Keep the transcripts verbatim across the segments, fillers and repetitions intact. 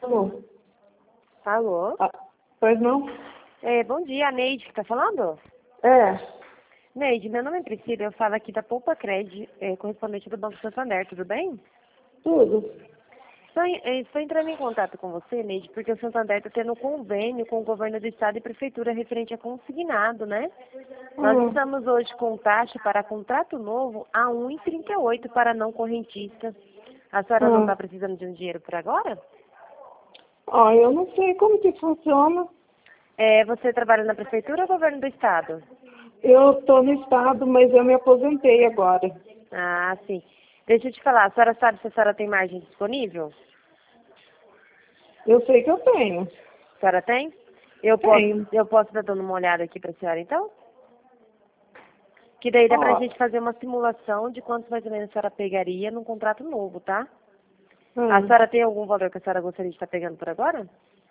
Alô? Alô? Ah, pois não? É, bom dia, a Neide que tá falando? É. Neide, meu nome é Priscila, eu falo aqui da Poupa Cred, é, correspondente do Banco Santander, tudo bem? Tudo. Estou, em- eh, estou entrando em contato com você, Neide, porque o Santander está tendo um convênio com o governo do estado e prefeitura referente a consignado, né? Nós Hum. estamos hoje com taxa para contrato novo a um vírgula trinta e oito para não correntista. A senhora não Hum. está precisando de um dinheiro por agora? Ó, eu não sei como que funciona. É, você trabalha na prefeitura ou governo do estado? Eu tô no estado, mas eu me aposentei agora. Ah, sim. Deixa eu te falar, a senhora sabe se a senhora tem margem disponível? Eu sei que eu tenho. A senhora tem? Eu posso, Tenho. eu posso estar dando uma olhada aqui para a senhora, então? Que daí dá pra Ó. gente fazer uma simulação de quanto mais ou menos a senhora pegaria num contrato novo, tá? A Hum. senhora tem algum valor que a senhora gostaria de estar pegando por agora?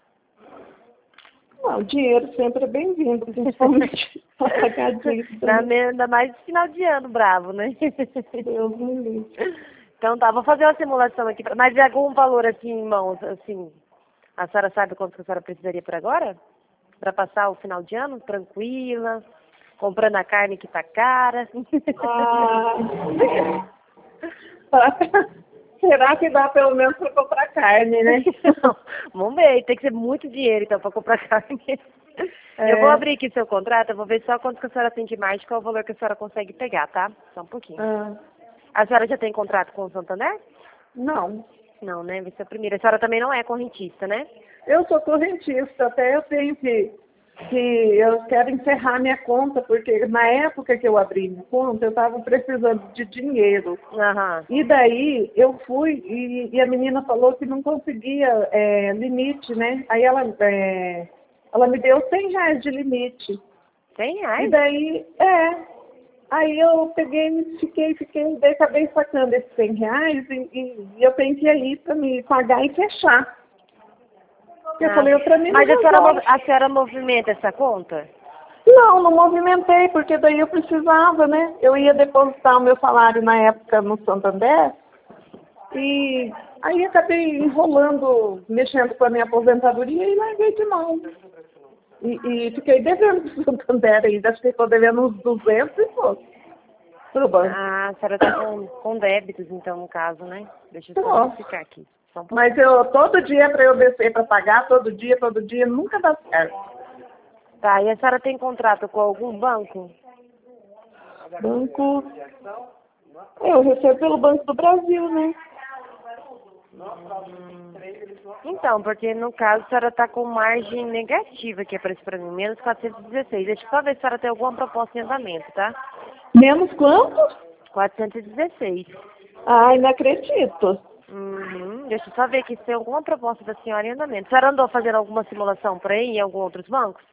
Não, o dinheiro sempre é bem-vindo, principalmente para pagar dívida, Na, né? me- ainda mais no final de ano, bravo, né? Deus me livre. Então tá, vou fazer uma simulação aqui. pra- Mas é algum valor assim em mãos, assim, a senhora sabe quanto que a senhora precisaria por agora? Pra passar o final de ano tranquila, comprando a carne que tá cara. Ah. Será que dá pelo menos para comprar carne, né? Não, vamos ver, tem que ser muito dinheiro então para comprar carne. Eu vou É. abrir aqui seu contrato, eu vou ver só quanto que a senhora tem de margem, qual é o valor que a senhora consegue pegar, tá? Só um pouquinho. Ah. A senhora já tem contrato com o Santander? Não. Não, né? Vai ser a primeira. A senhora também não é correntista, né? Eu sou correntista, até eu tenho que, que eu quero encerrar minha conta, porque na época que eu abri minha conta, eu estava precisando de dinheiro. Aham. E daí eu fui e, e a menina falou que não conseguia é, limite, né? Aí ela, é, ela me deu cem reais de limite. cem E reais? daí, é. Aí eu peguei, fiquei, fiquei, daí acabei sacando esses cem reais e, e, e eu tenho que ir para me pagar e fechar. Eu Ah, falei, para mim não mas a senhora, resolve. mov- a senhora movimenta essa conta? Não, não movimentei, porque daí eu precisava, né? Eu ia depositar o meu salário na época no Santander e aí acabei enrolando, mexendo com a minha aposentadoria e larguei de mão. E, e fiquei devendo pro Santander ainda, acho que estou devendo uns duzentos e pouco pro banco. Ah, a senhora tá com, com débitos, então, no caso, né? Deixa eu só Tô. verificar aqui. Só um pouquinho. Mas eu, todo dia para eu descer para pagar, todo dia, todo dia, nunca dá certo. Tá, e a senhora tem contrato com algum banco? Banco, eu recebo pelo Banco do Brasil, né? Hum. Então, porque no caso a senhora está com margem negativa que aparece para mim, menos quatrocentos e dezesseis. Deixa eu só ver se a senhora tem alguma proposta em andamento, tá? Menos quanto? quatrocentos e dezesseis. Ai, não acredito. Uhum. Deixa eu só ver aqui se tem alguma proposta da senhora em andamento. A senhora andou fazendo alguma simulação por aí em alguns outros bancos?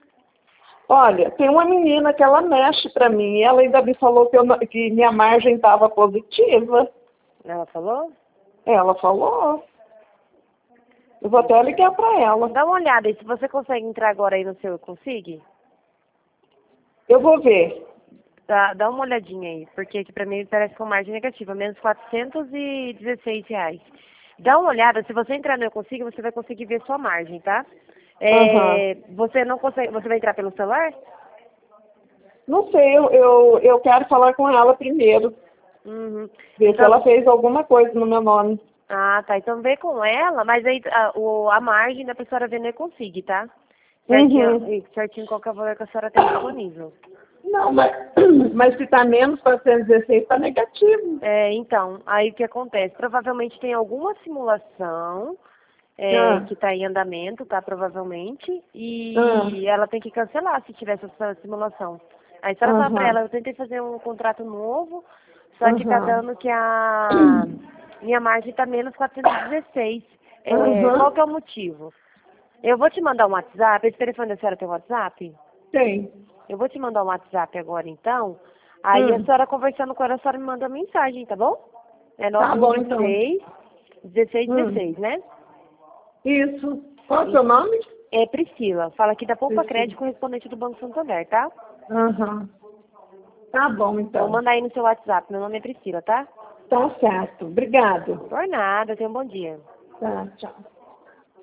Olha, tem uma menina que ela mexe para mim e ela ainda me falou que, eu, não- que minha margem estava positiva. Ela falou? Ela falou. Eu vou até ligar para ela. Dá uma olhada aí, se você consegue entrar agora aí no seu Eu Consigo. Eu vou ver. Dá, dá uma olhadinha aí, porque aqui pra mim parece com margem negativa, menos quatrocentos e dezesseis reais. Dá uma olhada, se você entrar no Eu Consigo, você vai conseguir ver sua margem, tá? Aham. É, você não consegue, você vai entrar pelo celular? Não sei, eu, eu, eu quero falar com ela primeiro. Uhum. Ver se ela Então, fez alguma coisa no meu nome. ah, tá, então vê com ela, mas aí a, o, a margem da senhora ver no Eu Consigo, tá? Uhum. Certinho, certinho qual que é o valor que a senhora tem disponível. Não, mas, mas se está menos quatrocentos e dezesseis, está negativo. É, então, aí o que acontece? Provavelmente tem alguma simulação é, Ah, que está em andamento, tá? Provavelmente, ah, e ela tem que cancelar se tiver essa simulação. Aí se ela fala pra aham, ela, eu tentei fazer um contrato novo, só que tá aham, dando que a minha margem tá menos quatrocentos e dezesseis. É, qual aham. que é o motivo? Eu vou te mandar um WhatsApp, esse telefone da senhora tem WhatsApp? Tem. Eu vou te mandar um WhatsApp agora, então. Aí a Hum. senhora conversando com ela, a senhora me manda mensagem, tá bom? É Tá nove um bom, então. seis, dezesseis Hum. dezesseis, né? Isso. Qual é o seu E- nome? É Priscila. Fala aqui da Poupa Priscila. Crédito, correspondente do Banco Santander, tá? Aham. Tá bom, Vou então. mandar aí no seu WhatsApp. Meu nome é Priscila, tá? Tá certo. Obrigado. Por nada. Tenha um bom dia. Tá, tchau.